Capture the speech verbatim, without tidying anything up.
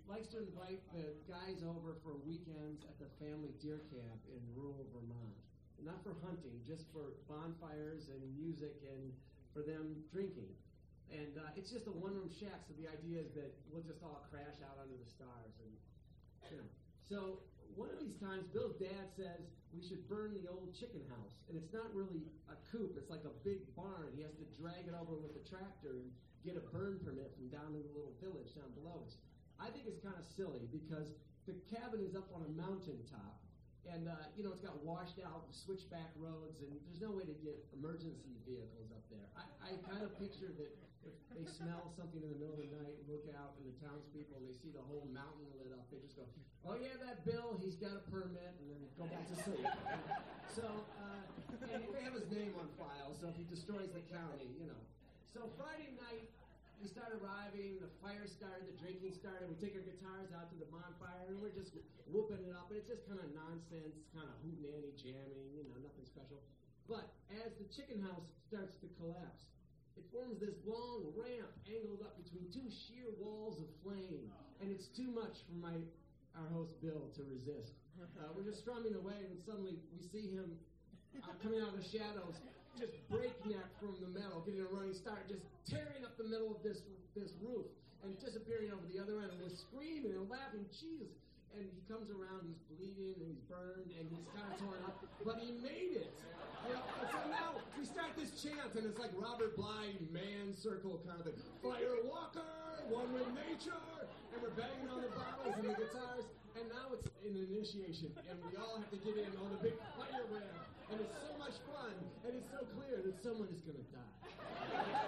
likes to invite the guys over for weekends at the family deer camp in rural Vermont. Not for hunting, just for bonfires and music and for them drinking. And uh, it's just a one-room shack, so the idea is that we'll just all crash out under the stars. And you know. So one of these times, Bill's dad says we should burn the old chicken house. And it's not really a coop, it's like a big barn. He has to drag it over with a tractor and get a burn permit from down in the little village down below us. I think it's kind of silly because the cabin is up on a mountaintop. And, uh, you know, it's got washed out switchback roads, and there's no way to get emergency vehicles up there. I, I kind of picture that if they smell something in the middle of the night and look out, and the townspeople, and they see the whole mountain lit up, they just go, oh, yeah, that Bill, he's got a permit, and then go back to sleep. So, uh, and they have his name on file, so if he destroys the county, you know. So Friday night, we start arriving, the fire started, the drinking started, we take our guitars out to the bonfire, and we're just whooping it up, and it's just kind of nonsense, kind of hootenanny jamming, you know, nothing special. But as the chicken house starts to collapse, it forms this long ramp angled up between two sheer walls of flame, and it's too much for my our host Bill to resist. Uh, we're just strumming away, and suddenly we see him uh, coming out of the shadows, just breakneck from the metal, getting a running start, just tearing up the middle of this this roof and disappearing over the other end. And we're screaming and laughing, Jesus. And he comes around, he's bleeding and he's burned and he's kind of torn up, but he made it. You know? And so now we start this chant, and it's like Robert Bly man circle kind of thing. Fire walker, one with nature. And we're banging on the bottles and the guitars. And now it's an initiation, and we all have to get in on the big fire wheel. And it's so much fun, and it's so clear that someone is going to die.